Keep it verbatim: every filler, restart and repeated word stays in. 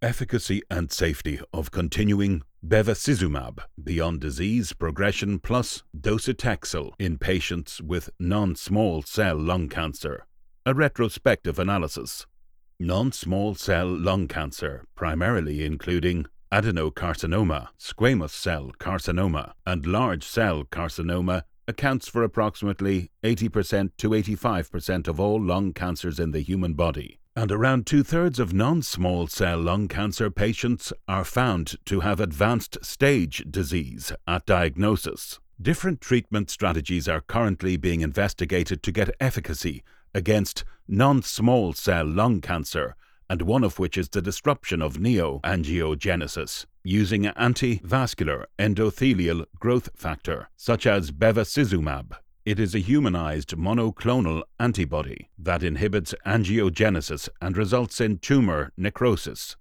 Efficacy and safety of continuing bevacizumab beyond disease progression plus docetaxel in patients with non-small cell lung cancer. A retrospective analysis. Non-small cell lung cancer, primarily including adenocarcinoma, squamous cell carcinoma, and large cell carcinoma, accounts for approximately eighty percent to eighty-five percent of all lung cancers in the human body. And around two-thirds of non-small cell lung cancer patients are found to have advanced stage disease at diagnosis. Different treatment strategies are currently being investigated to get efficacy against non-small cell lung cancer, and one of which is the disruption of neoangiogenesis using anti-vascular endothelial growth factor, such as bevacizumab. It is a humanized monoclonal antibody that inhibits angiogenesis and results in tumor necrosis.